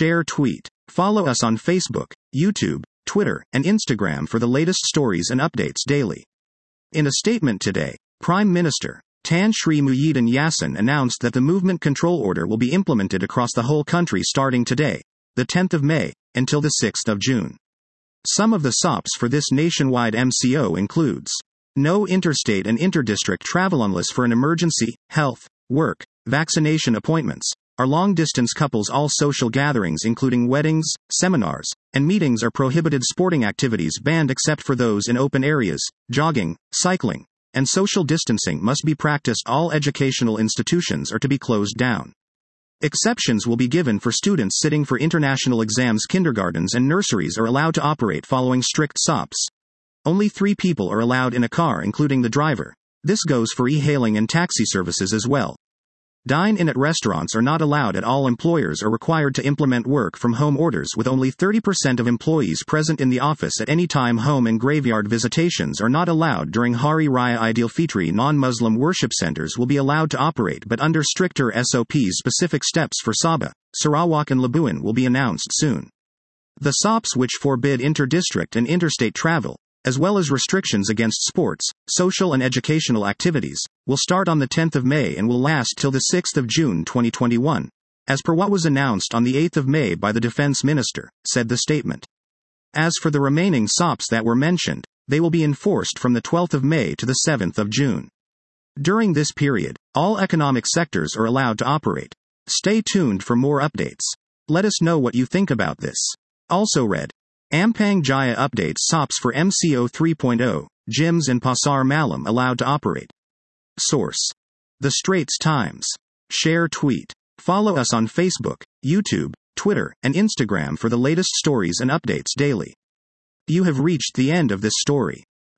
share, tweet. Follow us on Facebook, YouTube, Twitter, and Instagram for the latest stories and updates daily. In a statement today, Prime Minister Tan Sri Muhyiddin Yassin announced that the movement control order will be implemented across the whole country starting today, the 10th of May, until the 6th of June. Some of the SOPs for this nationwide MCO includes: no interstate and interdistrict travel unless for an emergency, health, work, vaccination appointments, or long-distance couples. All social gatherings including weddings, seminars, and meetings are prohibited. Sporting activities banned except for those in open areas. Jogging, cycling, and social distancing must be practiced. All educational institutions are to be closed down. Exceptions will be given for students sitting for international exams. Kindergartens and nurseries are allowed to operate following strict SOPs. Only 3 people are allowed in a car, including the driver. This goes for e-hailing and taxi services as well. Dine-in at restaurants are not allowed at all. Employers are required to implement work-from-home orders with only 30% of employees present in the office at any time. Home and graveyard visitations are not allowed during Hari Raya Aidilfitri. Non-Muslim worship centers will be allowed to operate but under stricter SOPs. Specific steps for Sabah, Sarawak and Labuan will be announced soon. The SOPs, which forbid inter-district and interstate travel, as well as restrictions against sports, social and educational activities, will start on the 10th of May and will last till the 6th of June 2021, as per what was announced on the 8th of May by the Defense Minister, said the statement. As for the remaining SOPs that were mentioned, they will be enforced from the 12th of May to the 7th of June. During this period, all economic sectors are allowed to operate. Stay tuned for more updates. Let us know what you think about this. Also read: Ampang Jaya updates SOPs for MCO 3.0, gyms and Pasar Malam allowed to operate. Source: The Straits Times. Share, tweet. Follow us on Facebook, YouTube, Twitter, and Instagram for the latest stories and updates daily. You have reached the end of this story.